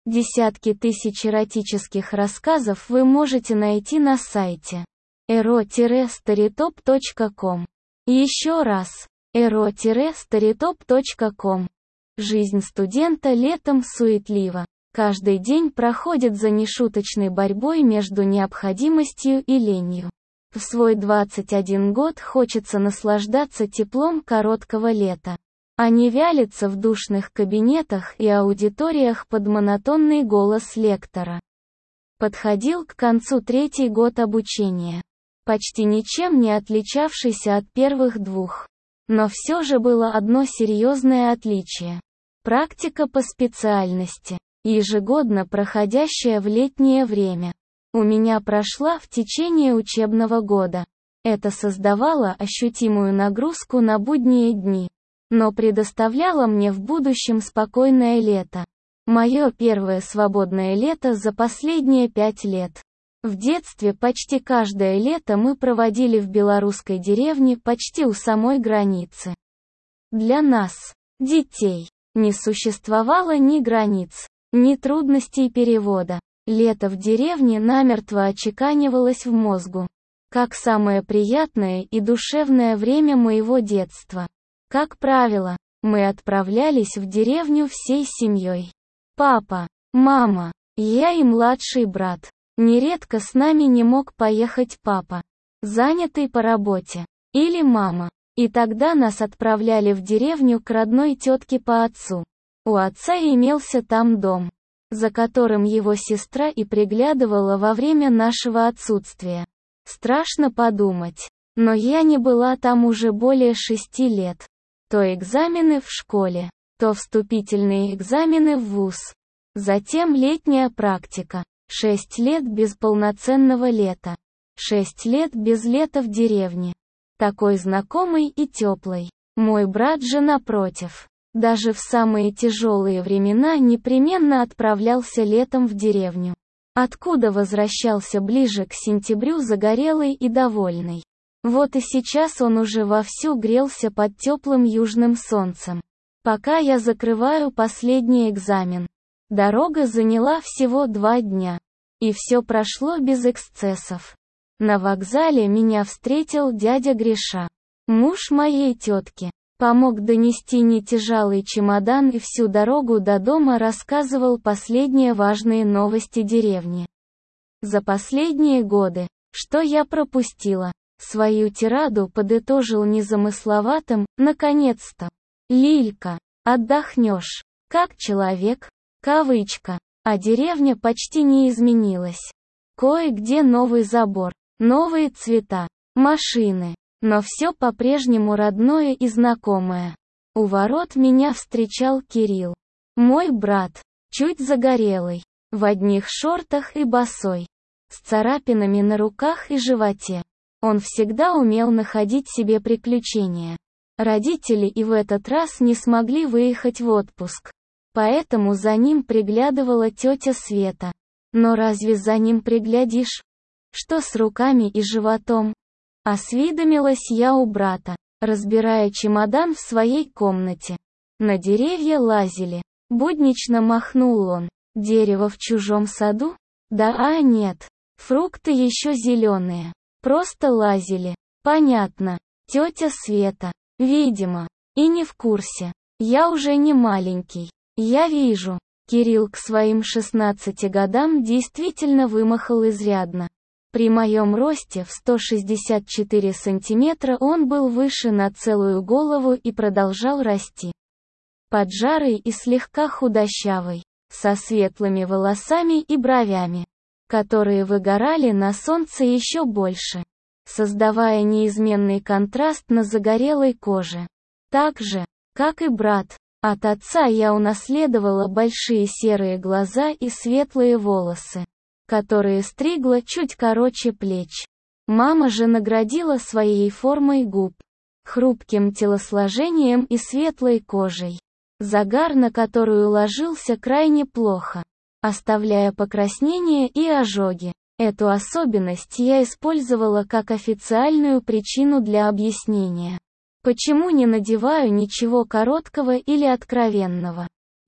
Десятки тысяч эротических рассказов вы можете найти на сайте ero-storytop.com. Еще раз, ero-storytop.com. Жизнь студента летом суетлива. Каждый день проходит за нешуточной борьбой между необходимостью и ленью. В свой 21 год хочется наслаждаться теплом короткого лета, а не вялиться в душных кабинетах и аудиториях под монотонный голос лектора. Подходил к концу 3-й год обучения, почти ничем не отличавшийся от первых 2. Но все же было одно серьезное отличие. Практика по специальности, ежегодно проходящая в летнее время, у меня прошла в течение учебного года. Это создавало ощутимую нагрузку на будние дни, но предоставляло мне в будущем спокойное лето. Мое первое свободное лето за последние 5 лет. В детстве почти каждое лето мы проводили в белорусской деревне почти у самой границы. Для нас, детей, не существовало ни границ, ни трудностей перевода. Лето в деревне намертво очеканивалось в мозгу, как самое приятное и душевное время моего детства. Как правило, мы отправлялись в деревню всей семьей. Папа, мама, я и младший брат. Нередко с нами не мог поехать папа, занятый по работе, или мама. И тогда нас отправляли в деревню к родной тетке по отцу. У отца имелся там дом, за которым его сестра и приглядывала во время нашего отсутствия. Страшно подумать, но я не была там уже более 6 лет. То экзамены в школе, то вступительные экзамены в вуз. Затем летняя практика. 6 лет без полноценного лета. 6 лет без лета в деревне. Такой знакомый и теплый. Мой брат же напротив. Даже в самые тяжелые времена непременно отправлялся летом в деревню, откуда возвращался ближе к сентябрю загорелый и довольный. Вот и сейчас он уже вовсю грелся под теплым южным солнцем. Пока я закрываю последний экзамен. Дорога заняла всего 2 дня. И все прошло без эксцессов. На вокзале меня встретил дядя Гриша, муж моей тетки. Помог донести нетяжелый чемодан и всю дорогу до дома рассказывал последние важные новости деревни. За последние годы, что я пропустила, свою тираду подытожил незамысловатым: наконец-то, Лилька, отдохнешь, как человек, кавычка, а деревня почти не изменилась. Кое-где новый забор, новые цвета, машины. Но все по-прежнему родное и знакомое. У ворот меня встречал Кирилл. Мой брат, чуть загорелый, в одних шортах и босой, с царапинами на руках и животе. Он всегда умел находить себе приключения. Родители и в этот раз не смогли выехать в отпуск. Поэтому за ним приглядывала тетя Света. Но разве за ним приглядишь? Что с руками и животом? Осведомилась я у брата, разбирая чемодан в своей комнате. На деревья лазили. Буднично махнул он. Дерево в чужом саду? Да, нет. Фрукты еще зеленые. Просто лазили. Понятно. Тетя Света, видимо, и не в курсе. Я уже не маленький. Я вижу. Кирилл к своим 16 годам действительно вымахал изрядно. При моем росте в 164 сантиметра он был выше на целую голову и продолжал расти. Поджарый и слегка худощавый, со светлыми волосами и бровями, которые выгорали на солнце еще больше, создавая неизменный контраст на загорелой коже. Так же, как и брат, от отца я унаследовала большие серые глаза и светлые волосы, которые стригла чуть короче плеч. Мама же наградила своей формой губ, хрупким телосложением и светлой кожей, загар на которую ложился крайне плохо, оставляя покраснения и ожоги. Эту особенность я использовала как официальную причину для объяснения, почему не надеваю ничего короткого или откровенного.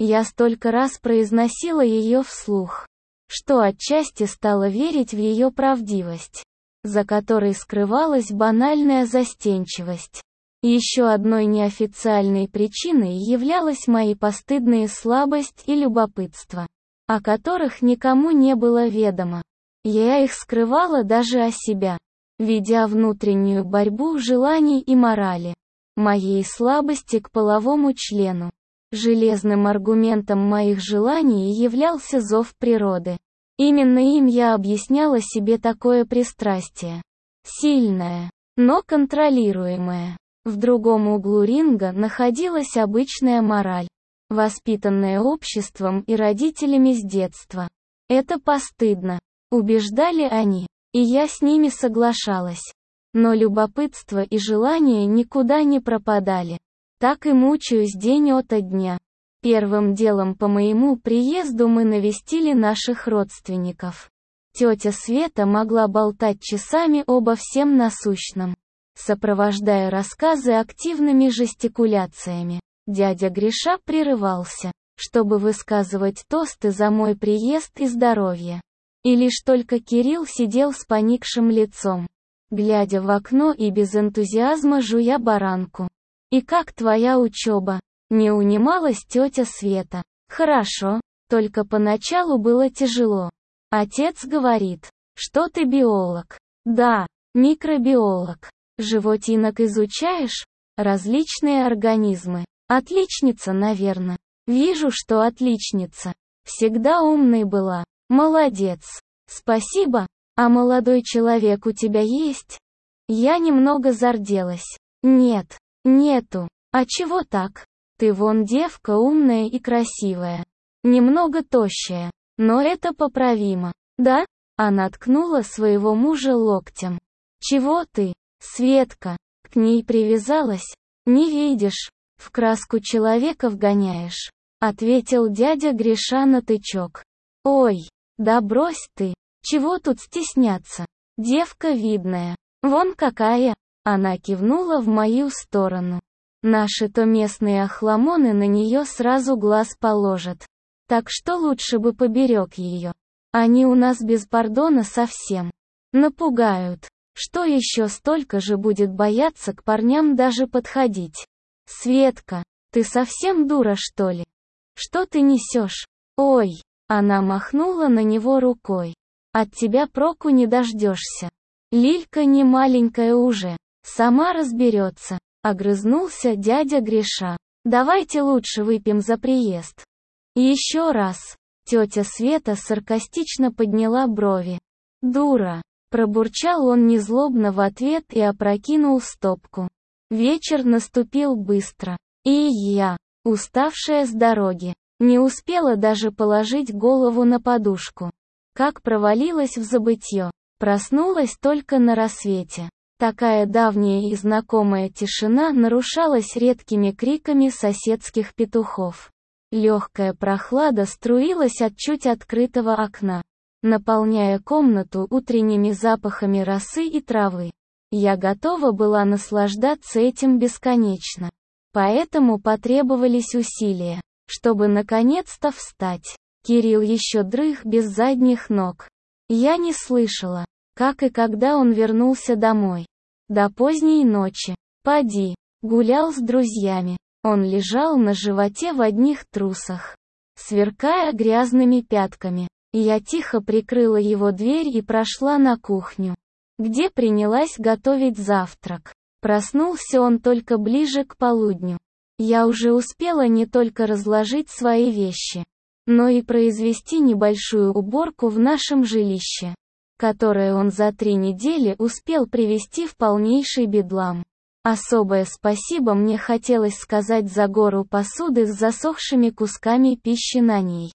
Я столько раз произносила ее вслух, что отчасти стала верить в ее правдивость, за которой скрывалась банальная застенчивость. Еще одной неофициальной причиной являлась моя постыдная слабость и любопытство, о которых никому не было ведомо. Я их скрывала даже о себя, ведя внутреннюю борьбу желаний и морали, моей слабости к половому члену. Железным аргументом моих желаний являлся зов природы. Именно им я объясняла себе такое пристрастие. Сильное, но контролируемое. В другом углу ринга находилась обычная мораль, воспитанная обществом и родителями с детства. Это постыдно, убеждали они, и я с ними соглашалась. Но любопытство и желание никуда не пропадали. Так и мучаюсь день ото дня. Первым делом по моему приезду мы навестили наших родственников. Тетя Света могла болтать часами обо всем насущном, сопровождая рассказы активными жестикуляциями. Дядя Гриша прерывался, чтобы высказывать тосты за мой приезд и здоровье. И лишь только Кирилл сидел с поникшим лицом, глядя в окно и без энтузиазма жуя баранку. «И как твоя учеба?» — не унималась тетя Света. «Хорошо, только поначалу было тяжело. Отец говорит, что ты биолог». «Да, микробиолог. Животинок изучаешь? Различные организмы. Отличница, наверное». «Вижу, что отличница. Всегда умной была. Молодец. Спасибо. А молодой человек у тебя есть?» Я немного зарделась. «Нет, нету. А чего так? Ты вон девка умная и красивая. Немного тощая, но это поправимо. Да?» Она ткнула своего мужа локтем. «Чего ты, Светка, к ней привязалась? Не видишь, в краску человека вгоняешь», ответил дядя Гриша на тычок. «Ой, да брось ты, чего тут стесняться? Девка видная. Вон какая!» Она кивнула в мою сторону. «Наши-то местные охламоны на нее сразу глаз положат. Так что лучше бы поберег ее. Они у нас без пардона совсем. Напугают. Что еще столько же будет бояться к парням даже подходить? Светка, ты совсем дура, что ли? Что ты несешь? Ой!» Она махнула на него рукой. «От тебя проку не дождешься. Лилька не маленькая уже. Сама разберется», — огрызнулся дядя Гриша. «Давайте лучше выпьем за приезд». «Еще раз». Тетя Света саркастично подняла брови. «Дура», — пробурчал он незлобно в ответ и опрокинул стопку. Вечер наступил быстро. И я, уставшая с дороги, не успела даже положить голову на подушку, как провалилась в забытье. Проснулась только на рассвете. Такая давняя и знакомая тишина нарушалась редкими криками соседских петухов. Легкая прохлада струилась от чуть открытого окна, наполняя комнату утренними запахами росы и травы. Я готова была наслаждаться этим бесконечно. Поэтому потребовались усилия, чтобы наконец-то встать. Кирилл еще дрых без задних ног. Я не слышала, как и когда он вернулся домой. До поздней ночи. Поди, гулял с друзьями. Он лежал на животе в одних трусах, сверкая грязными пятками. Я тихо прикрыла его дверь и прошла на кухню, где принялась готовить завтрак. Проснулся он только ближе к полудню. Я уже успела не только разложить свои вещи, но и произвести небольшую уборку в нашем жилище, которое он за 3 недели успел привести в полнейший бедлам. Особое спасибо мне хотелось сказать за гору посуды с засохшими кусками пищи на ней,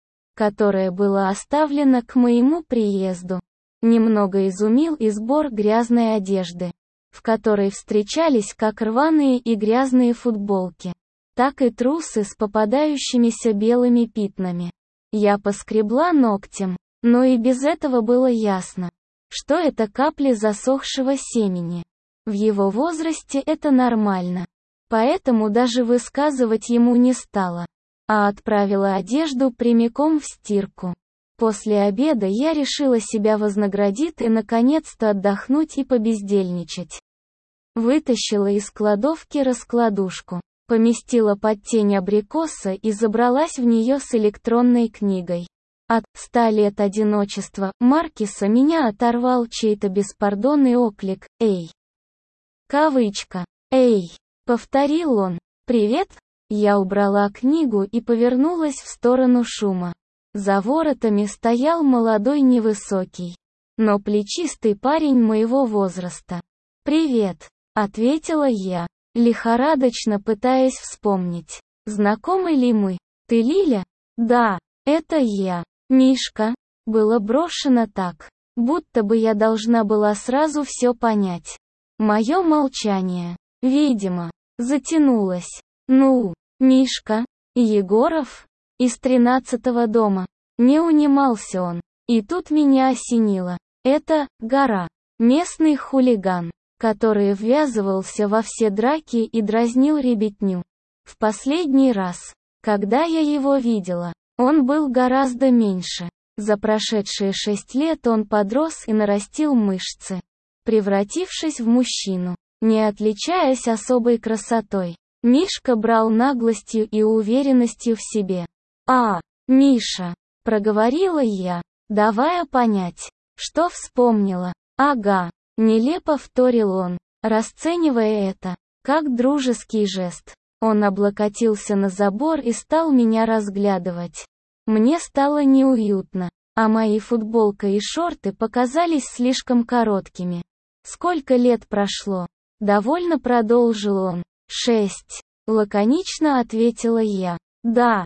которая была оставлена к моему приезду. Немного изумил и сбор грязной одежды, в которой встречались как рваные и грязные футболки, так и трусы с попадающимися белыми пятнами. Я поскребла ногтем, но и без этого было ясно, что это капли засохшего семени. В его возрасте это нормально. Поэтому даже высказывать ему не стала. а отправила одежду прямиком в стирку. После обеда я решила себя вознаградить и наконец-то отдохнуть и побездельничать. Вытащила из кладовки раскладушку, поместила под тень абрикоса и забралась в нее с электронной книгой. От «100 лет одиночества» Маркеса меня оторвал чей-то беспардонный оклик «Эй!». Кавычка. «Эй!», повторил он. «Привет?» Я убрала книгу и повернулась в сторону шума. За воротами стоял молодой невысокий, но плечистый парень моего возраста. «Привет», — ответила я, лихорадочно пытаясь вспомнить. «Знакомы ли мы? Ты Лиля?» «Да, это я. Мишка». Было брошено так, будто бы я должна была сразу все понять. Мое молчание, видимо, затянулось. «Ну, Мишка, Егоров? Из 13-го дома». Не унимался он. И тут меня осенило. Это Гора, местный хулиган, который ввязывался во все драки и дразнил ребятню. В последний раз, когда я его видела, он был гораздо меньше. За прошедшие 6 лет он подрос и нарастил мышцы, превратившись в мужчину, не отличаясь особой красотой. Мишка брал наглостью и уверенностью в себе. «А, Миша», — проговорила я, давая понять, что вспомнила. «Ага», — нелепо вторил он, расценивая это как дружеский жест. Он облокотился на забор и стал меня разглядывать. Мне стало неуютно, а мои футболка и шорты показались слишком короткими. «Сколько лет прошло?» — довольно продолжил он. 6. Лаконично ответила я. «Да,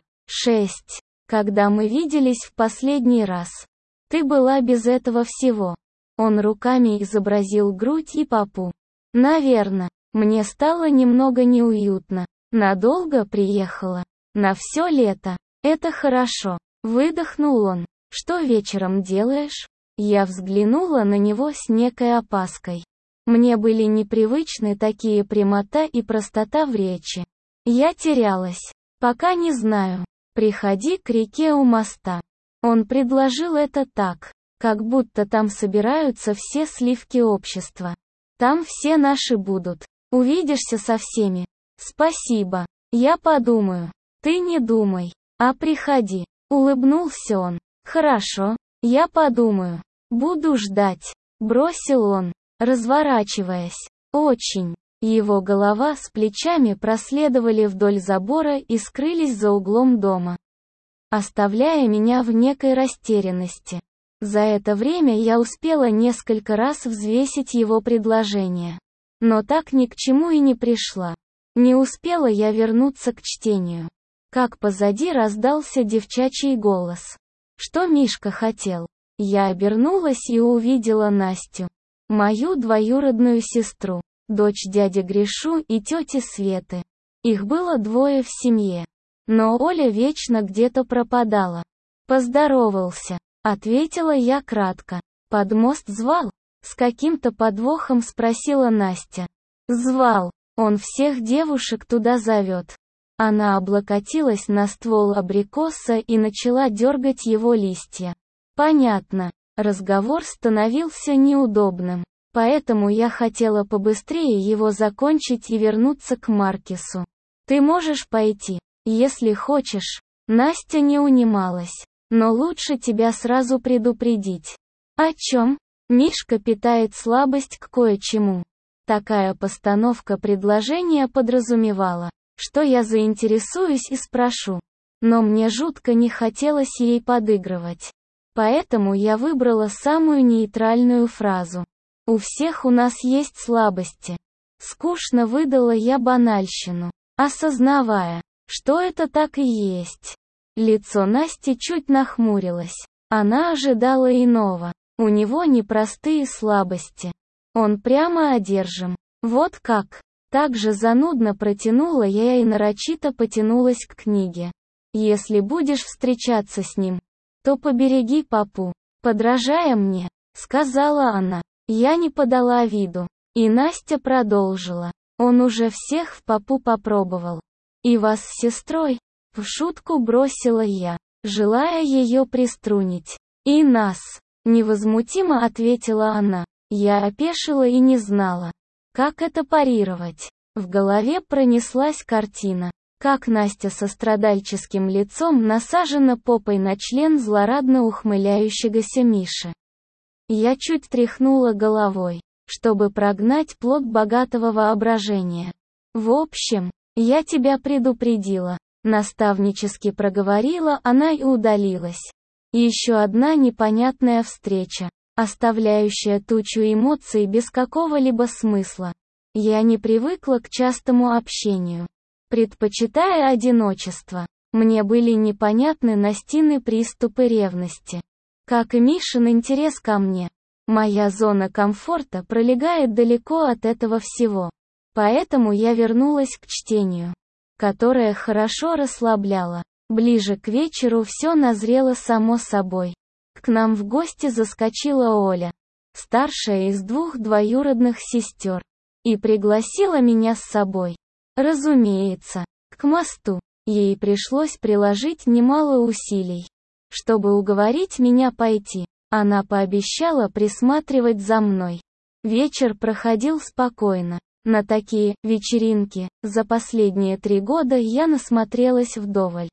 6. Когда мы виделись в последний раз. Ты была без этого всего». Он руками изобразил грудь и попу. «Наверно, мне стало немного неуютно. Надолго приехала? На все лето. Это хорошо». Выдохнул он. «Что вечером делаешь?» Я взглянула на него с некой опаской. Мне были непривычны такие прямота и простота в речи. Я терялась. «Пока не знаю. Приходи к реке у моста». Он предложил это так, как будто там собираются все сливки общества. «Там все наши будут. Увидишься со всеми». «Спасибо. Я подумаю». «Ты не думай, а приходи». Улыбнулся он. «Хорошо, я подумаю. Буду ждать», — бросил он, разворачиваясь. «Очень». Его голова с плечами проследовали вдоль забора и скрылись за углом дома, оставляя меня в некой растерянности. За это время я успела несколько раз взвесить его предложение, но так ни к чему и не пришла. Не успела я вернуться к чтению, как позади раздался девчачий голос. Что Мишка хотел? Я обернулась и увидела Настю, мою двоюродную сестру, дочь дяди Гришу и тети Светы. Их было 2 в семье. Но Оля вечно где-то пропадала. «Поздоровался», — ответила я кратко. «Под мост звал?» — с каким-то подвохом спросила Настя. «Звал. Он всех девушек туда зовет». Она облокотилась на ствол абрикоса и начала дергать его листья. Понятно. Разговор становился неудобным. Поэтому я хотела побыстрее его закончить и вернуться к Маркесу. «Ты можешь пойти, если хочешь». Настя не унималась. «Но лучше тебя сразу предупредить». «О чем?» Мишка питает слабость к кое-чему. Такая постановка предложения подразумевала, что я заинтересуюсь и спрошу. Но мне жутко не хотелось ей подыгрывать. Поэтому я выбрала самую нейтральную фразу. «У всех у нас есть слабости». Скучно выдала я банальщину, осознавая, что это так и есть. Лицо Насти чуть нахмурилось. Она ожидала иного. У него непростые слабости. Он прямо одержим. Вот как. Так же занудно протянула я и нарочито потянулась к книге. «Если будешь встречаться с ним, то побереги папу, подражая мне», — сказала она. Я не подала виду. И Настя продолжила. «Он уже всех в папу попробовал. И вас с сестрой?» В шутку бросила я, желая ее приструнить. «И нас», — невозмутимо ответила она. Я опешила и не знала, как это парировать. В голове пронеслась картина, как Настя со страдальческим лицом насажена попой на член злорадно ухмыляющегося Миши. Я чуть тряхнула головой, чтобы прогнать плод богатого воображения. «В общем, я тебя предупредила», — наставнически проговорила она и удалилась. Еще одна непонятная встреча, оставляющая тучу эмоций без какого-либо смысла. Я не привыкла к частому общению, предпочитая одиночество. Мне были непонятны Настины приступы ревности, как и Мишин интерес ко мне. Моя зона комфорта пролегает далеко от этого всего. Поэтому я вернулась к чтению, которое хорошо расслабляло. Ближе к вечеру все назрело само собой. К нам в гости заскочила Оля, старшая из 2 двоюродных сестер, и пригласила меня с собой. Разумеется, к мосту. Ей пришлось приложить немало усилий, чтобы уговорить меня пойти. Она пообещала присматривать за мной. Вечер проходил спокойно. На такие вечеринки за последние 3 года я насмотрелась вдоволь.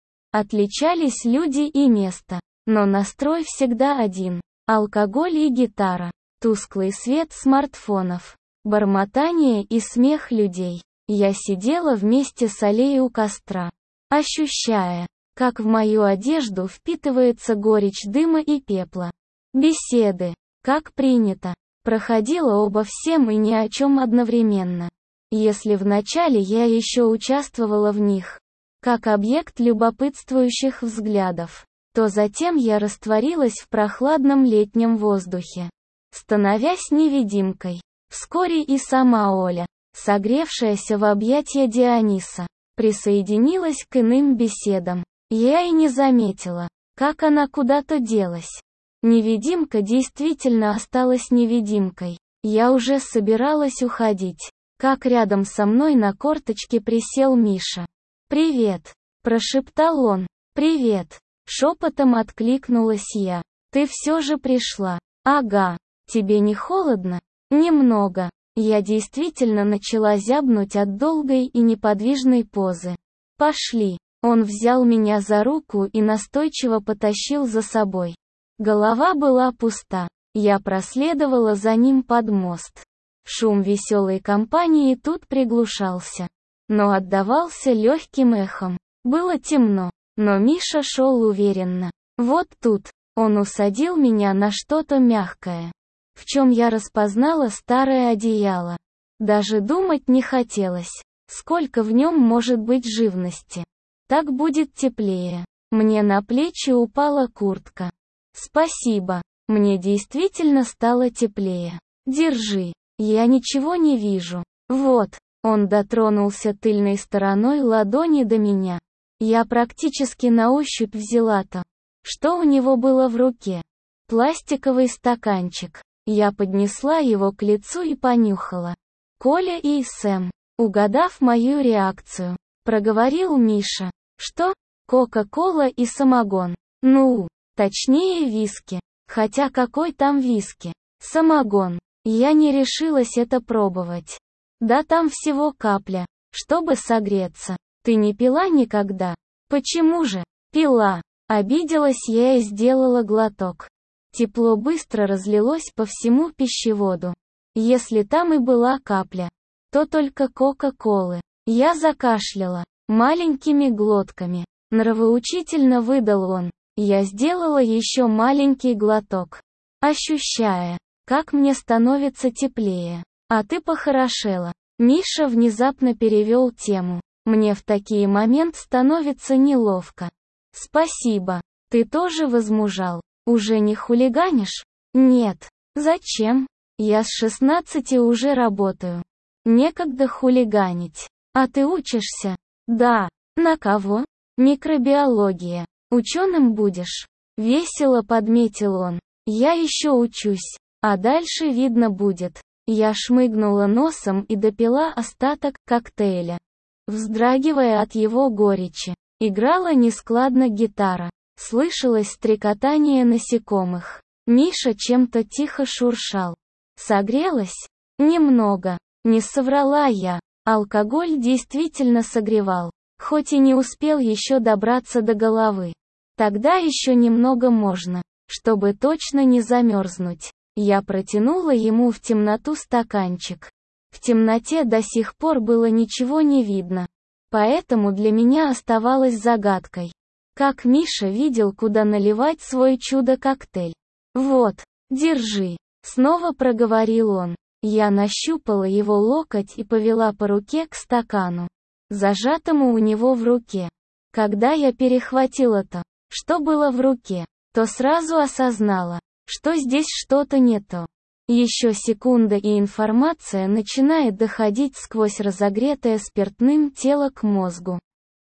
Отличались люди и место, но настрой всегда один. Алкоголь и гитара, тусклый свет смартфонов, бормотание и смех людей. Я сидела вместе с Алей у костра, ощущая, как в мою одежду впитывается горечь дыма и пепла. Беседы, как принято, проходила обо всем и ни о чем одновременно. Если вначале я еще участвовала в них, как объект любопытствующих взглядов, то затем я растворилась в прохладном летнем воздухе, становясь невидимкой. Вскоре и сама Оля, согревшаяся в объятия Диониса, присоединилась к иным беседам. Я и не заметила, как она куда-то делась. Невидимка действительно осталась невидимкой. Я уже собиралась уходить, как рядом со мной на корточке присел Миша. «Привет», — прошептал он. «Привет», — шепотом откликнулась я. «Ты все же пришла». «Ага. Тебе не холодно?» «Немного». Я действительно начала зябнуть от долгой и неподвижной позы. «Пошли». Он взял меня за руку и настойчиво потащил за собой. Голова была пуста. Я проследовала за ним под мост. Шум веселой компании тут приглушался, но отдавался легким эхом. Было темно, но Миша шел уверенно. Вот тут он усадил меня на что-то мягкое, в чем я распознала старое одеяло. Даже думать не хотелось, сколько в нем может быть живности. Так будет теплее. Мне на плечи упала куртка. Спасибо. Мне действительно стало теплее. Держи. Я ничего не вижу. Вот. Он дотронулся тыльной стороной ладони до меня. Я практически на ощупь взяла то, что у него было в руке. Пластиковый стаканчик. Я поднесла его к лицу и понюхала. Коля и Сэм, угадав мою реакцию, проговорил Миша. Что? Кока-кола и самогон. Ну, точнее виски. Хотя какой там виски? Самогон. Я не решилась это пробовать. Да там всего капля, чтобы согреться. Ты не пила никогда? Почему же? Пила. Обиделась я и сделала глоток. Тепло быстро разлилось по всему пищеводу. Если там и была капля, то только кока-колы. Я закашляла маленькими глотками. Нравоучительно выдал он. Я сделала еще маленький глоток, ощущая, как мне становится теплее. А ты похорошела. Миша внезапно перевел тему. Мне в такие моменты становится неловко. Спасибо. Ты тоже возмужал. Уже не хулиганишь? Нет. Зачем? Я с 16 уже работаю. Некогда хулиганить. А ты учишься? Да. На кого? Микробиология. Ученым будешь? Весело подметил он. Я еще учусь. А дальше видно будет. Я шмыгнула носом и допила остаток коктейля, вздрагивая от его горечи. Играла нескладно гитара. Слышалось стрекотание насекомых. Миша чем-то тихо шуршал. Согрелась? Немного. Не соврала я. Алкоголь действительно согревал. Хоть и не успел еще добраться до головы. Тогда еще немного можно, чтобы точно не замерзнуть. Я протянула ему в темноту стаканчик. В темноте до сих пор было ничего не видно. Поэтому для меня оставалось загадкой. Как Миша видел, куда наливать свой чудо-коктейль. «Вот, держи», — снова проговорил он. Я нащупала его локоть и повела по руке к стакану, зажатому у него в руке. Когда я перехватила то, что было в руке, то сразу осознала, что здесь что-то не то. Еще секунда, и информация начинает доходить сквозь разогретое спиртным тело к мозгу.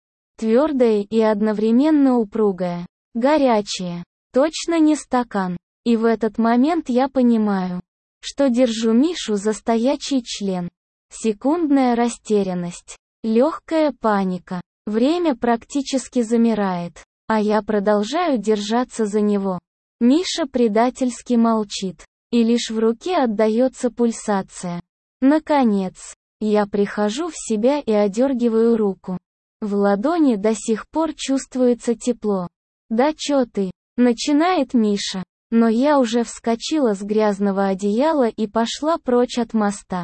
Твердое и одновременно упругое. Горячее. Точно не стакан. И в этот момент я понимаю, что держу Мишу за стоячий член. Секундная растерянность. Легкая паника. Время практически замирает. А я продолжаю держаться за него. Миша предательски молчит. И лишь в руке отдается пульсация. Наконец, я прихожу в себя и одергиваю руку. В ладони до сих пор чувствуется тепло. «Да чё ты?» — начинает Миша. Но я уже вскочила с грязного одеяла и пошла прочь от моста.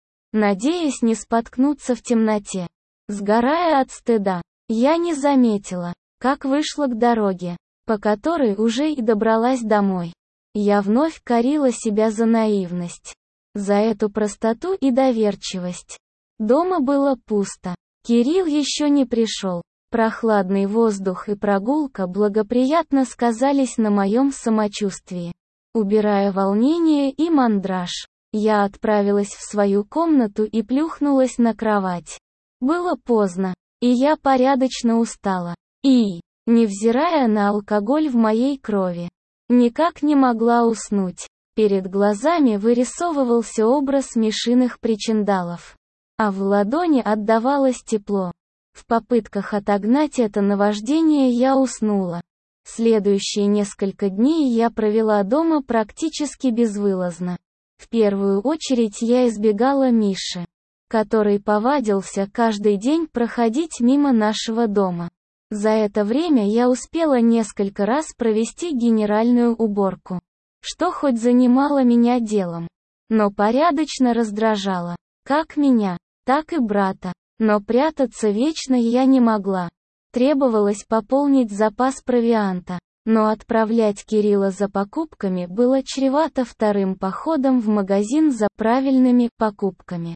Надеясь не споткнуться в темноте. Сгорая от стыда, я не заметила, как вышла к дороге, по которой уже и добралась домой. Я вновь корила себя за наивность. За эту простоту и доверчивость. Дома было пусто. Кирилл еще не пришел. Прохладный воздух и прогулка благоприятно сказались на моем самочувствии. Убирая волнение и мандраж, я отправилась в свою комнату и плюхнулась на кровать. Было поздно, и я порядочно устала. И, невзирая на алкоголь в моей крови, никак не могла уснуть. Перед глазами вырисовывался образ Мишиных причиндалов. А в ладони отдавалось тепло. В попытках отогнать это наваждение я уснула. Следующие несколько дней я провела дома практически безвылазно. В первую очередь я избегала Миши, который повадился каждый день проходить мимо нашего дома. За это время я успела несколько раз провести генеральную уборку, что хоть занимало меня делом, но порядочно раздражало, как меня, так и брата. Но прятаться вечно я не могла. Требовалось пополнить запас провианта, но отправлять Кирилла за покупками было чревато вторым походом в магазин за правильными покупками.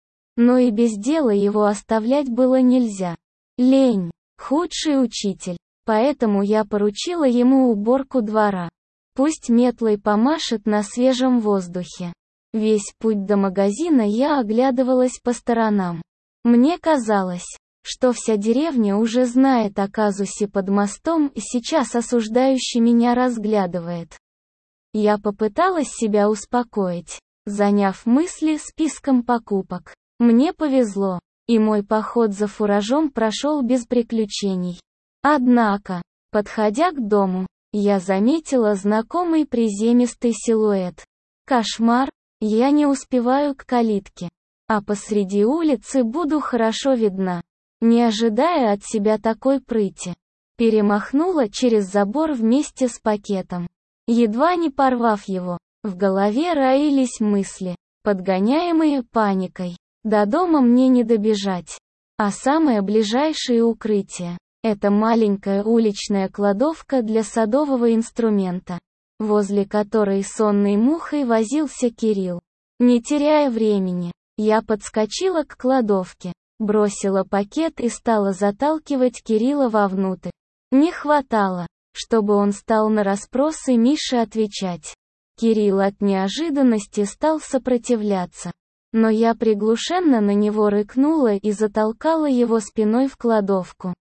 Но и без дела его оставлять было нельзя. Лень – худший учитель, поэтому я поручила ему уборку двора. Пусть метлой помашет на свежем воздухе. Весь путь до магазина я оглядывалась по сторонам. Мне казалось, что вся деревня уже знает о казусе под мостом и сейчас осуждающе меня разглядывает. Я попыталась себя успокоить, заняв мысли списком покупок. Мне повезло, и мой поход за фуражом прошел без приключений. Однако, подходя к дому, я заметила знакомый приземистый силуэт. Кошмар, я не успеваю к калитке. А посреди улицы буду хорошо видна. Не ожидая от себя такой прыти, перемахнула через забор вместе с пакетом. Едва не порвав его, в голове роились мысли, подгоняемые паникой. До дома мне не добежать. А самое ближайшее укрытие – это маленькая уличная кладовка для садового инструмента, возле которой сонной мухой возился Кирилл. Не теряя времени, я подскочила к кладовке, бросила пакет и стала заталкивать Кирилла вовнутрь. Не хватало, чтобы он стал на расспросы Миши отвечать. Кирилл от неожиданности стал сопротивляться. Но я приглушенно на него рыкнула и затолкала его спиной в кладовку.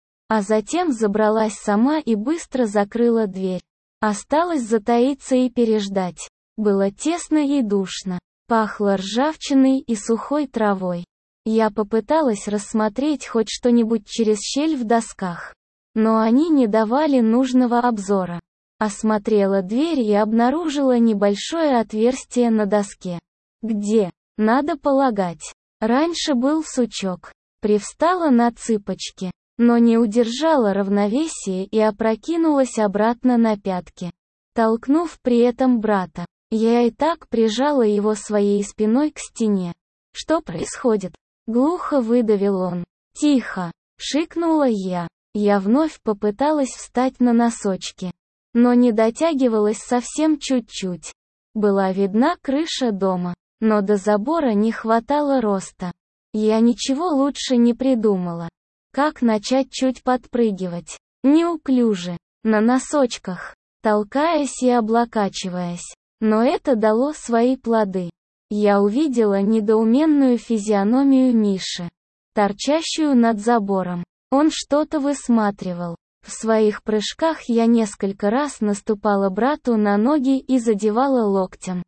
А затем забралась сама и быстро закрыла дверь. Осталось затаиться и переждать. Было тесно и душно. Пахло ржавчиной и сухой травой. Я попыталась рассмотреть хоть что-нибудь через щель в досках, но они не давали нужного обзора. Осмотрела дверь и обнаружила небольшое отверстие на доске. Где, надо полагать, раньше был сучок. Привстала на цыпочки, но не удержала равновесие и опрокинулась обратно на пятки, толкнув при этом брата. Я и так прижала его своей спиной к стене. «Что происходит?» — глухо выдавил он. «Тихо!» — шикнула я. Я вновь попыталась встать на носочки, но не дотягивалась совсем чуть-чуть. Была видна крыша дома, но до забора не хватало роста. Я ничего лучше не придумала. Как начать чуть подпрыгивать? Неуклюже, на носочках, толкаясь и облокачиваясь. Но это дало свои плоды. Я увидела недоуменную физиономию Миши, торчащую над забором. Он что-то высматривал. В своих прыжках я несколько раз наступала брату на ноги и задевала локтем.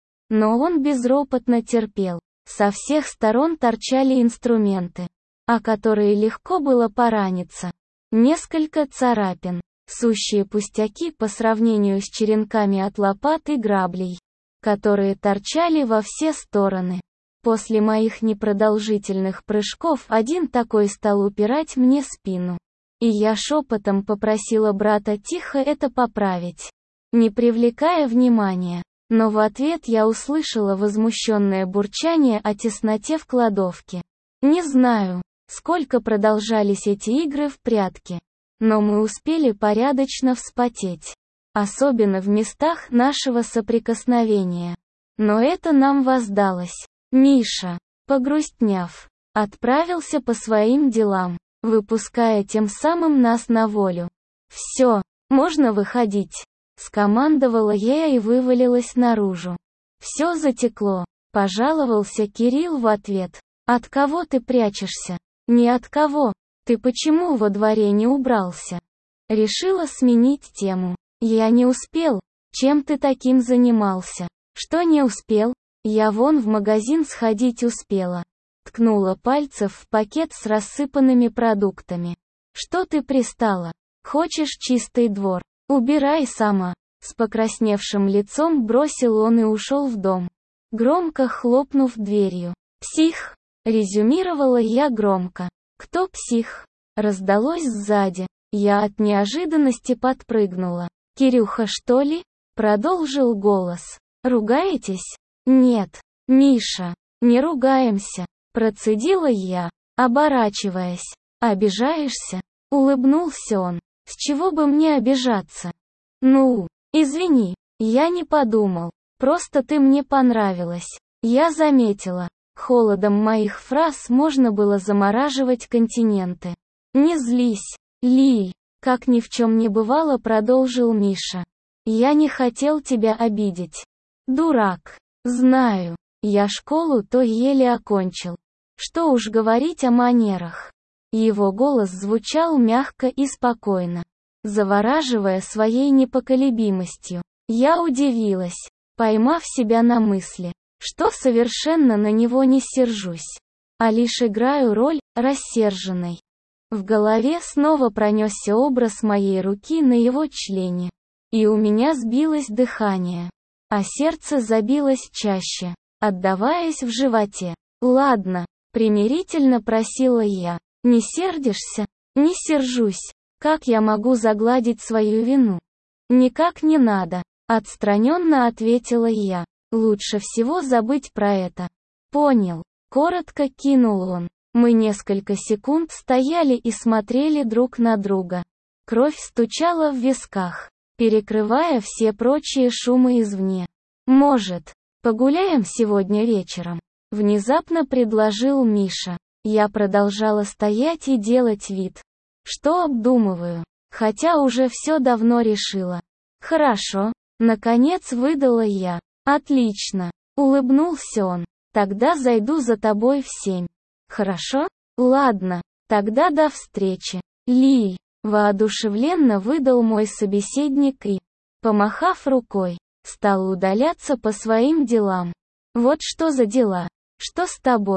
Но он безропотно терпел. Со всех сторон торчали инструменты, о которые легко было пораниться. Несколько царапин, сущие пустяки по сравнению с черенками от лопат и граблей, которые торчали во все стороны. После моих непродолжительных прыжков один такой стал упирать мне спину. И я шепотом попросила брата тихо это поправить, не привлекая внимания. Но в ответ я услышала возмущенное бурчание о тесноте в кладовке. Не знаю, сколько продолжались эти игры в прятки, но мы успели порядочно вспотеть. Особенно в местах нашего соприкосновения. Но это нам воздалось. Миша, погрустняв, отправился по своим делам, выпуская тем самым нас на волю. «Все, можно выходить», — скомандовала я и вывалилась наружу. «Все затекло», — пожаловался Кирилл в ответ. «От кого ты прячешься?» «Не от кого. Ты почему во дворе не убрался?» Решила сменить тему. «Я не успел. Чем ты таким занимался?» «Что не успел? Я вон в магазин сходить успела». Ткнула пальцев в пакет с рассыпанными продуктами. «Что ты пристала? Хочешь чистый двор? Убирай сама». С покрасневшим лицом бросил он и ушел в дом, громко хлопнув дверью. «Псих!» — резюмировала я громко. «Кто псих?» — раздалось сзади. Я от неожиданности подпрыгнула. «Кирюха, что ли?» — продолжил голос. «Ругаетесь?» «Нет, Миша, не ругаемся», — процедила я, оборачиваясь. «Обижаешься?» — улыбнулся он. «С чего бы мне обижаться?» «Ну, извини, я не подумал, просто ты мне понравилась». Я заметила, холодом моих фраз можно было замораживать континенты. «Не злись, Лиль», — как ни в чем не бывало, продолжил Миша. «Я не хотел тебя обидеть. Дурак. Знаю, я школу-то еле окончил. Что уж говорить о манерах». Его голос звучал мягко и спокойно, завораживая своей непоколебимостью. Я удивилась, поймав себя на мысли, что совершенно на него не сержусь, а лишь играю роль рассерженной. В голове снова пронесся образ моей руки на его члене, и у меня сбилось дыхание, а сердце забилось чаще, отдаваясь в животе. «Ладно», — примирительно просила я. «Не сердишься?» «Не сержусь. Как я могу загладить свою вину?» «Никак не надо», — отстраненно ответила я. «Лучше всего забыть про это». «Понял», — коротко кинул он. Мы несколько секунд стояли и смотрели друг на друга. Кровь стучала в висках, перекрывая все прочие шумы извне. «Может, погуляем сегодня вечером?» — внезапно предложил Миша. Я продолжала стоять и делать вид, что обдумываю, хотя уже все давно решила. «Хорошо», — наконец выдала я. «Отлично», — улыбнулся он. «Тогда зайду за тобой в 7. Хорошо? Ладно, тогда до встречи. Лиль», — воодушевленно выдал мой собеседник и, помахав рукой, стал удаляться по своим делам. «Вот что за дела? Что с тобой?»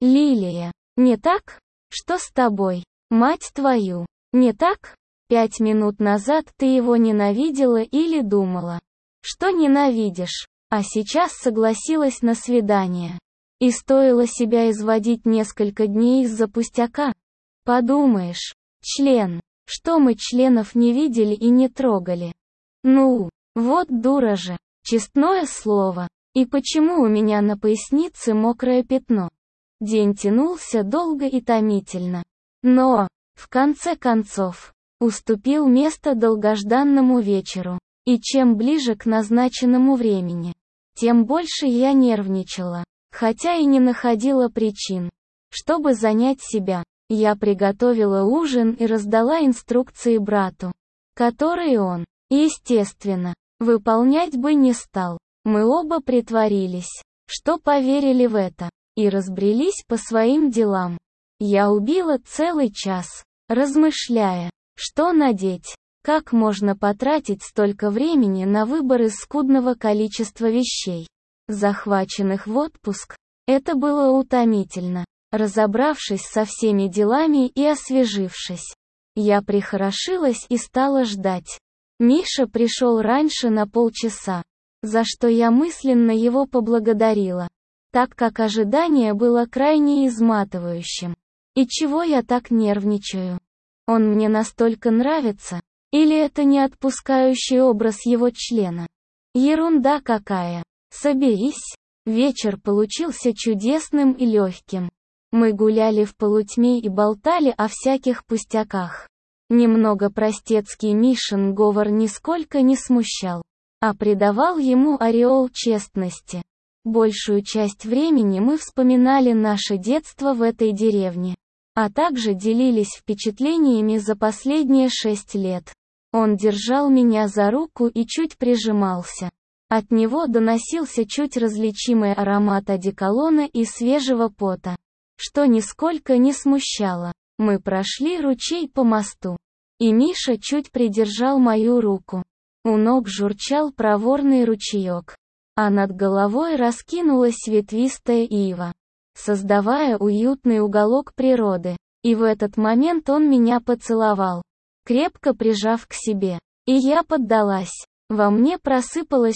Лилия. Не так? Что с тобой? Мать твою. Не так? 5 минут назад ты его ненавидела или думала, что ненавидишь, а сейчас согласилась на свидание. И стоило себя изводить несколько дней из-за пустяка? Подумаешь, член. Что мы членов не видели и не трогали? Ну, вот дура же. Честное слово. И почему у меня на пояснице мокрое пятно? День тянулся долго и томительно. Но, в конце концов, уступил место долгожданному вечеру. И чем ближе к назначенному времени, тем больше я нервничала, хотя и не находила причин, чтобы занять себя. Я приготовила ужин и раздала инструкции брату, которые он, естественно, выполнять бы не стал. Мы оба притворились, что поверили в это, и разбрелись по своим делам. Я убила целый час, размышляя, что надеть, как можно потратить столько времени на выбор из скудного количества вещей, захваченных в отпуск. Это было утомительно. Разобравшись со всеми делами и освежившись, я прихорошилась и стала ждать. Миша пришел раньше на полчаса, за что я мысленно его поблагодарила, так как ожидание было крайне изматывающим. И чего я так нервничаю? Он мне настолько нравится? Или это не отпускающий образ его члена? Ерунда какая. Соберись. Вечер получился чудесным и легким. Мы гуляли в полутьме и болтали о всяких пустяках. Немного простецкий Мишин говор нисколько не смущал, а придавал ему ореол честности. Большую часть времени мы вспоминали наше детство в этой деревне, а также делились впечатлениями за последние 6 лет. Он держал меня за руку и чуть прижимался. От него доносился чуть различимый аромат одеколона и свежего пота, что нисколько не смущало. Мы прошли ручей по мосту, и Миша чуть придержал мою руку. У ног журчал проворный ручеек, а над головой раскинулась ветвистая ива, создавая уютный уголок природы. И в этот момент он меня поцеловал, крепко прижав к себе. И я поддалась. Во мне просыпалось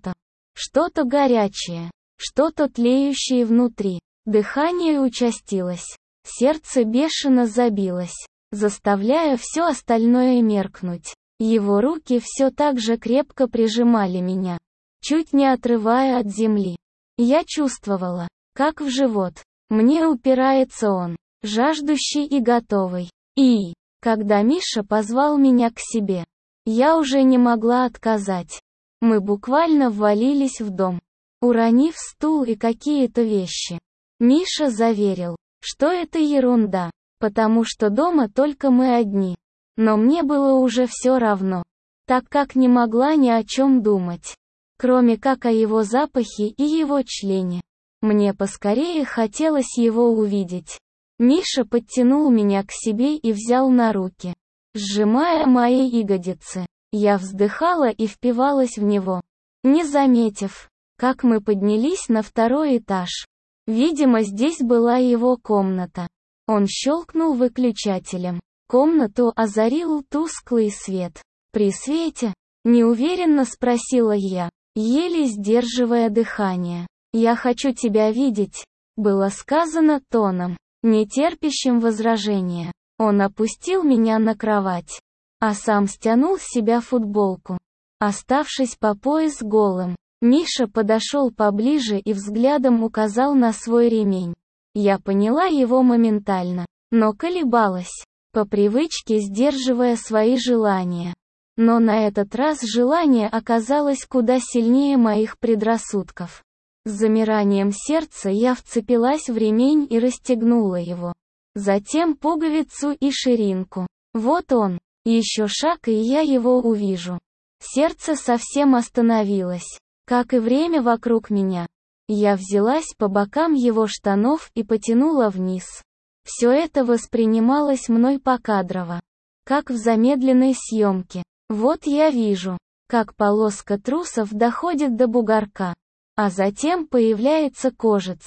что-то горячее, что-то тлеющее внутри. Дыхание участилось, сердце бешено забилось, заставляя все остальное меркнуть. Его руки все так же крепко прижимали меня, чуть не отрывая от земли. Я чувствовала, как в живот мне упирается он, жаждущий и готовый. И, когда Миша позвал меня к себе, я уже не могла отказать. Мы буквально ввалились в дом, уронив стул и какие-то вещи. Миша заверил, что это ерунда, потому что дома только мы одни. Но мне было уже все равно, так как не могла ни о чем думать, кроме как о его запахе и его члене. Мне поскорее хотелось его увидеть. Миша подтянул меня к себе и взял на руки, сжимая мои ягодицы. Я вздыхала и впивалась в него, не заметив, как мы поднялись на 2-й этаж. Видимо, здесь была его комната. Он щелкнул выключателем. Комнату озарил тусклый свет. «При свете?» — неуверенно спросила я, еле сдерживая дыхание. «Я хочу тебя видеть», — было сказано тоном, не терпящим возражения. Он опустил меня на кровать, а сам стянул с себя футболку, оставшись по пояс голым. Миша подошел поближе и взглядом указал на свой ремень. Я поняла его моментально, но колебалась, по привычке сдерживая свои желания. Но на этот раз желание оказалось куда сильнее моих предрассудков. С замиранием сердца я вцепилась в ремень и расстегнула его. Затем пуговицу и ширинку. Вот он, еще шаг и я его увижу. Сердце совсем остановилось, как и время вокруг меня. Я взялась по бокам его штанов и потянула вниз. Все это воспринималось мной покадрово, как в замедленной съемке. Вот я вижу, как полоска трусов доходит до бугорка, а затем появляется кожица,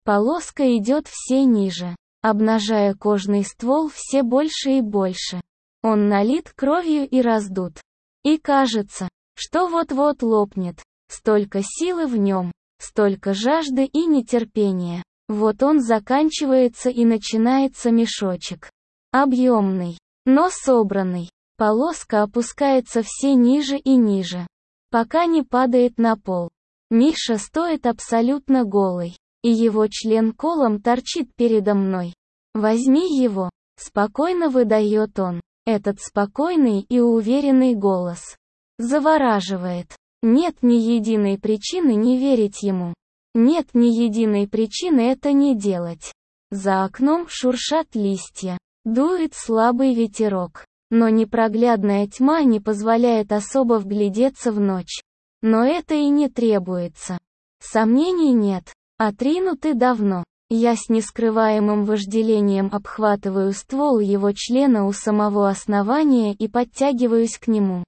Полоска идет все ниже, обнажая кожный ствол все больше и больше. Он налит кровью и раздут. И кажется, что вот-вот лопнет. Столько силы в нем, столько жажды и нетерпения. Вот он заканчивается и начинается мешочек. Объемный, но собранный. Полоска опускается все ниже и ниже, пока не падает на пол. Миша стоит абсолютно голый, и его член колом торчит передо мной. «Возьми его», — спокойно выдает он. Этот спокойный и уверенный голос завораживает. Нет ни единой причины не верить ему. Нет ни единой причины это не делать. За окном шуршат листья. Дует слабый ветерок. Но непроглядная тьма не позволяет особо вглядеться в ночь. Но это и не требуется. Сомнений нет. Отринуты давно. Я с нескрываемым вожделением обхватываю ствол его члена у самого основания и подтягиваюсь к нему.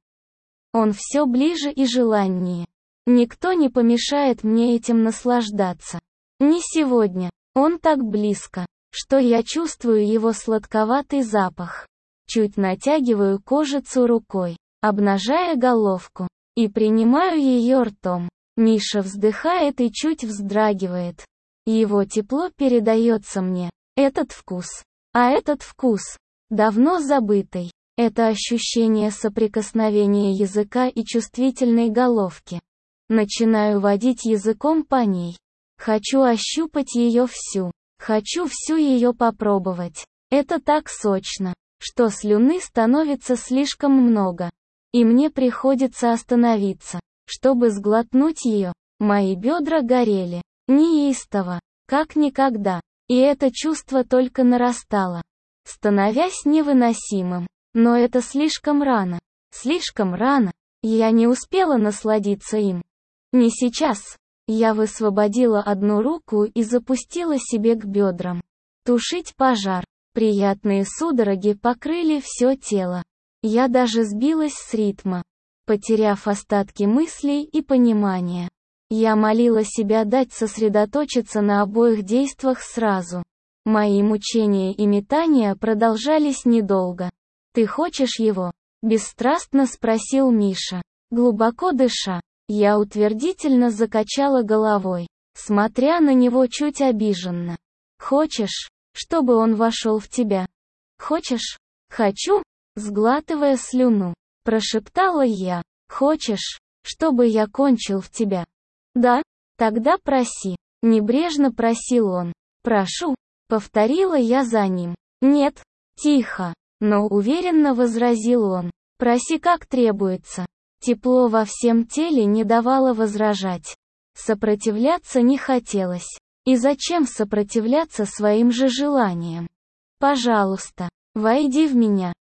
Он все ближе и желаннее. Никто не помешает мне этим наслаждаться. Не сегодня. Он так близко, что я чувствую его сладковатый запах. Чуть натягиваю кожицу рукой, обнажая головку, и принимаю ее ртом. Миша вздыхает и чуть вздрагивает. Его тепло передается мне. Этот вкус. А этот вкус, давно забытый. Это ощущение соприкосновения языка и чувствительной головки. Начинаю водить языком по ней. Хочу ощупать ее всю. Хочу всю ее попробовать. Это так сочно, что слюны становится слишком много. И мне приходится остановиться, чтобы сглотнуть ее. Мои бедра горели. Неистово, как никогда. И это чувство только нарастало, становясь невыносимым. Но это слишком рано. Слишком рано. Я не успела насладиться им. Не сейчас. Я высвободила одну руку и запустила себе к бедрам. Тушить пожар. Приятные судороги покрыли все тело. Я даже сбилась с ритма, потеряв остатки мыслей и понимания. Я молила себя дать сосредоточиться на обоих действиях сразу. Мои мучения и метания продолжались недолго. «Ты хочешь его?» — бесстрастно спросил Миша. Глубоко дыша, я утвердительно закачала головой, смотря на него чуть обиженно. «Хочешь, чтобы он вошел в тебя?» «Хочешь?» «Хочу», — сглатывая слюну, прошептала я. «Хочешь, чтобы я кончил в тебя?» «Да, тогда проси», — небрежно просил он. «Прошу», — повторила я за ним. «Нет, тихо, но уверенно возразил он. «Проси как требуется». Тепло во всем теле не давало возражать. Сопротивляться не хотелось. И зачем сопротивляться своим же желаниям? «Пожалуйста, войди в меня,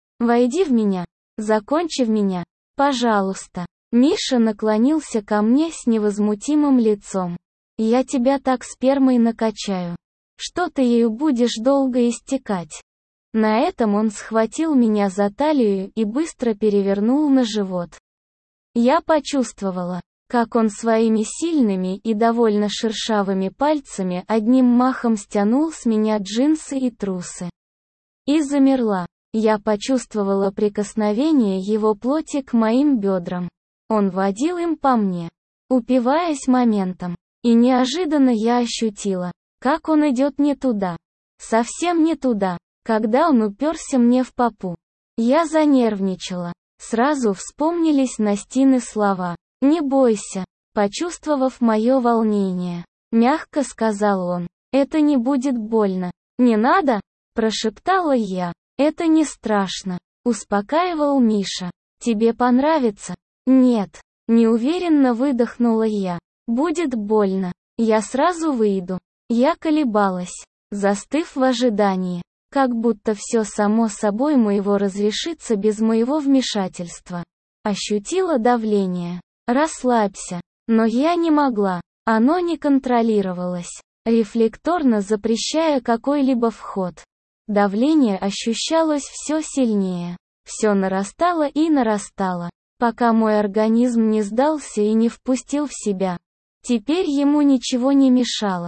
закончи в меня, пожалуйста». Миша наклонился ко мне с невозмутимым лицом. «Я тебя так спермой накачаю, что ты ею будешь долго истекать». На этом он схватил меня за талию и быстро перевернул на живот. Я почувствовала, как он своими сильными и довольно шершавыми пальцами одним махом стянул с меня джинсы и трусы. И замерла. Я почувствовала прикосновение его плоти к моим бедрам. Он водил им по мне, упиваясь моментом. И неожиданно я ощутила, как он идет не туда. Совсем не туда, когда он уперся мне в попу. Я занервничала. Сразу вспомнились Настины слова. «Не бойся», почувствовав мое волнение. Мягко сказал он. «Это не будет больно». «Не надо», прошептала я. «Это не страшно», успокаивал Миша. «Тебе понравится?» «Нет», неуверенно выдохнула я. «Будет больно. Я сразу выйду». Я колебалась, застыв в ожидании. Как будто все само собой моего разрешится без моего вмешательства. Ощутила давление. «Расслабься». Но я не могла. Оно не контролировалось, рефлекторно запрещая какой-либо вход. Давление ощущалось все сильнее. Все нарастало и нарастало, пока мой организм не сдался и не впустил в себя. Теперь ему ничего не мешало.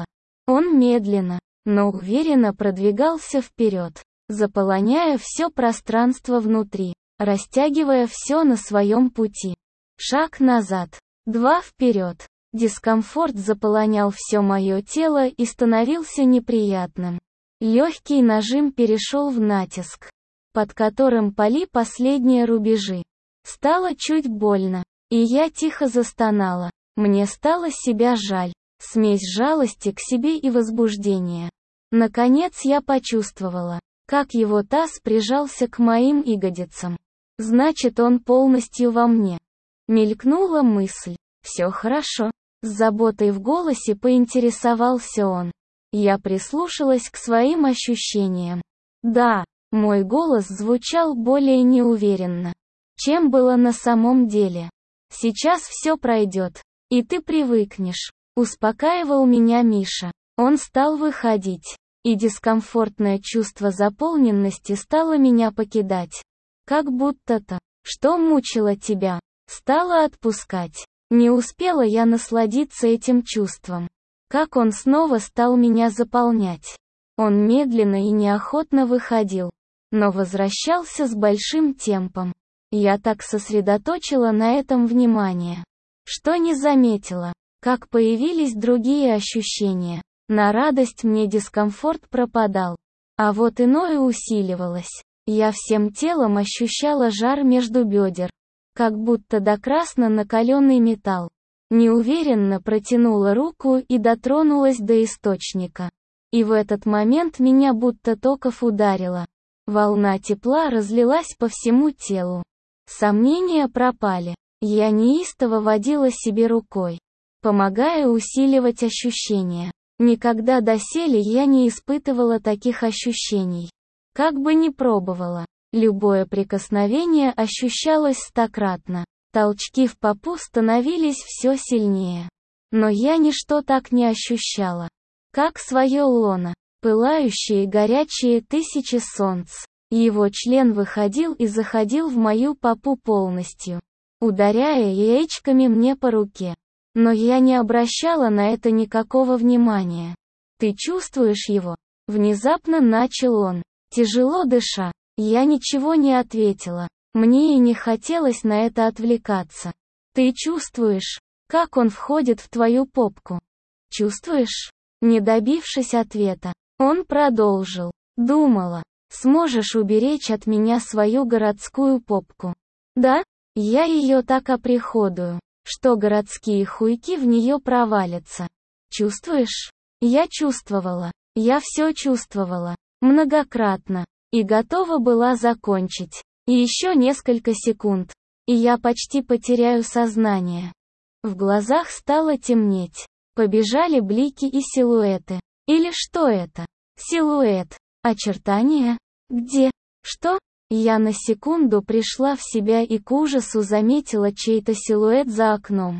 Он медленно, но уверенно продвигался вперед, заполоняя все пространство внутри, растягивая все на своем пути. Шаг назад, 2 вперед. Дискомфорт заполонял все мое тело и становился неприятным. Легкий нажим перешел в натиск, под которым пали последние рубежи. Стало чуть больно, и я тихо застонала. Мне стало себя жаль, смесь жалости к себе и возбуждения. Наконец я почувствовала, как его таз прижался к моим ягодицам. Значит, он полностью во мне. Мелькнула мысль. Все хорошо. С заботой в голосе поинтересовался он. Я прислушалась к своим ощущениям. Да, мой голос звучал более неуверенно, чем было на самом деле. Сейчас все пройдет, и ты привыкнешь. Успокаивал меня Миша. Он стал выходить, и дискомфортное чувство заполненности стало меня покидать. Как будто то, что мучило тебя, стало отпускать. Не успела я насладиться этим чувством, как он снова стал меня заполнять. Он медленно и неохотно выходил, но возвращался с большим темпом. Я так сосредоточила на этом внимание, что не заметила, как появились другие ощущения. На радость мне дискомфорт пропадал, а вот иное усиливалось. Я всем телом ощущала жар между бедер, как будто до красно накаленный металл. Неуверенно протянула руку и дотронулась до источника. И в этот момент меня будто токов ударило. Волна тепла разлилась по всему телу. Сомнения пропали. Я неистово водила себе рукой, помогая усиливать ощущения. Никогда доселе я не испытывала таких ощущений. Как бы ни пробовала, любое прикосновение ощущалось стократно. Толчки в попу становились все сильнее. Но я ничто так не ощущала, как свое лоно, пылающие горячие тысячи солнц. Его член выходил и заходил в мою попу полностью, ударяя яичками мне по руке. Но я не обращала на это никакого внимания. «Ты чувствуешь его?» Внезапно начал он, тяжело дыша. Я ничего не ответила. Мне и не хотелось на это отвлекаться. «Ты чувствуешь, как он входит в твою попку?» «Чувствуешь?» Не добившись ответа, он продолжил. «Думала, сможешь уберечь от меня свою городскую попку. Да? Я ее так оприходую, что городские хуйки в нее провалятся. Чувствуешь?» Я чувствовала. Я все чувствовала. Многократно. И готова была закончить. И еще несколько секунд, и я почти потеряю сознание. В глазах стало темнеть. Побежали блики и силуэты. Или что это? Силуэт. Очертания? Где? Что? Я на секунду пришла в себя и к ужасу заметила чей-то силуэт за окном.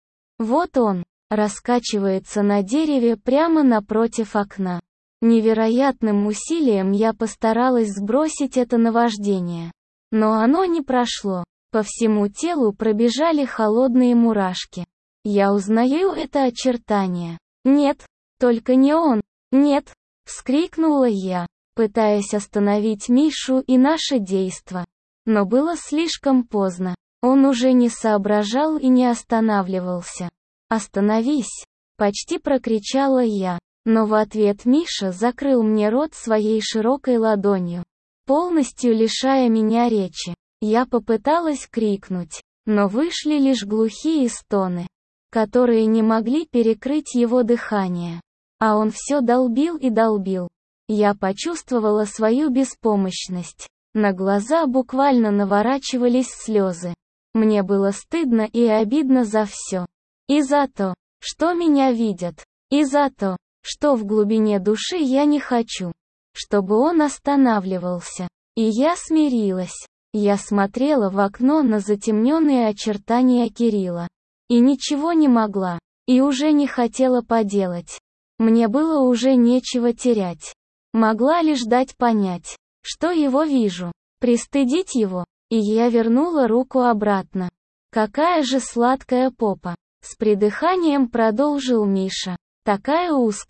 Вот он, раскачивается на дереве прямо напротив окна. Невероятным усилием я постаралась сбросить это наваждение. Но оно не прошло. По всему телу пробежали холодные мурашки. Я узнаю это очертание. Нет, только не он. Нет, вскрикнула я, пытаясь остановить Мишу и наше действо. Но было слишком поздно. Он уже не соображал и не останавливался. «Остановись!» — почти прокричала я. Но в ответ Миша закрыл мне рот своей широкой ладонью, полностью лишая меня речи. Я попыталась крикнуть, но вышли лишь глухие стоны, которые не могли перекрыть его дыхание. А он все долбил и долбил. Я почувствовала свою беспомощность. На глаза буквально наворачивались слезы. Мне было стыдно и обидно за все. И за то, что меня видят. И за то, что в глубине души я не хочу, чтобы он останавливался. И я смирилась. Я смотрела в окно на затемненные очертания Кирилла. И ничего не могла. И уже не хотела поделать. Мне было уже нечего терять. Могла лишь дать понять, что его вижу. Пристыдить его. И я вернула руку обратно. Какая же сладкая попа. С придыханием продолжил Миша. Такая узкая.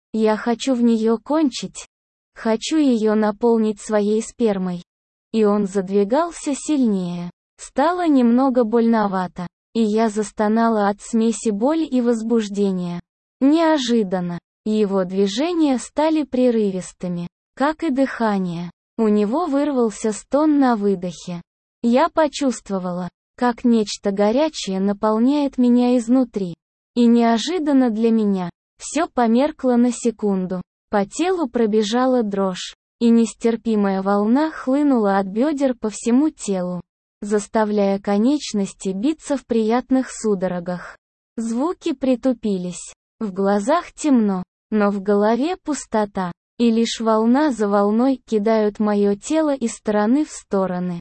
Я хочу в нее кончить. Хочу ее наполнить своей спермой. И он задвигался сильнее. Стало немного больновато, и я застонала от смеси боли и возбуждения. Неожиданно. Его движения стали прерывистыми, как и дыхание. У него вырвался стон на выдохе. Я почувствовала, как нечто горячее наполняет меня изнутри. И неожиданно для меня, все померкло на секунду. По телу пробежала дрожь, и нестерпимая волна хлынула от бедер по всему телу, заставляя конечности биться в приятных судорогах. Звуки притупились. В глазах темно, но в голове пустота, и лишь волна за волной кидают мое тело из стороны в стороны.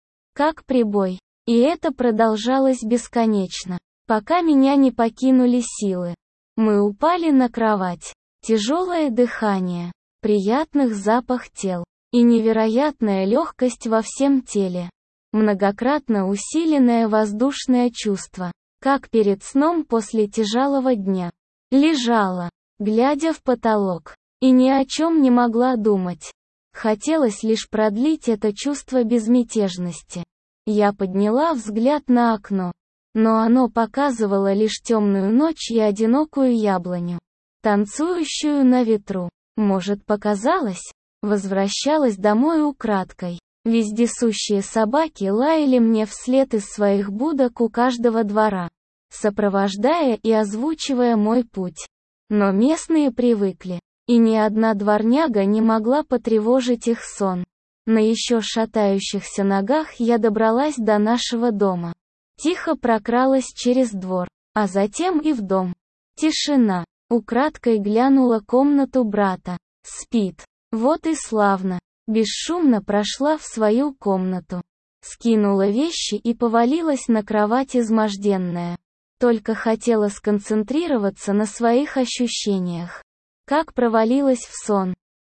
Как прибой. И это продолжалось бесконечно, пока меня не покинули силы. Мы упали на кровать. Тяжелое дыхание, приятных запах тел, и невероятная легкость во всем теле. Многократно усиленное воздушное чувство, как перед сном после тяжелого дня. Лежала, глядя в потолок, и ни о чем не могла думать. Хотелось лишь продлить это чувство безмятежности. Я подняла взгляд на окно, но оно показывало лишь темную ночь и одинокую яблоню, танцующую на ветру. Может, показалось? Возвращалась домой украдкой. Вездесущие собаки лаяли мне вслед из своих будок у каждого двора, сопровождая и озвучивая мой путь. Но местные привыкли, и ни одна дворняга не могла потревожить их сон. На еще шатающихся ногах я добралась до нашего дома. Тихо прокралась через двор, а затем и в дом. Тишина. Украдкой глянула комнату брата. Спит. Вот и славно. Бесшумно прошла в свою комнату. Скинула вещи и повалилась на кровать изможденная. Только хотела сконцентрироваться на своих ощущениях. Как провалилась в сон.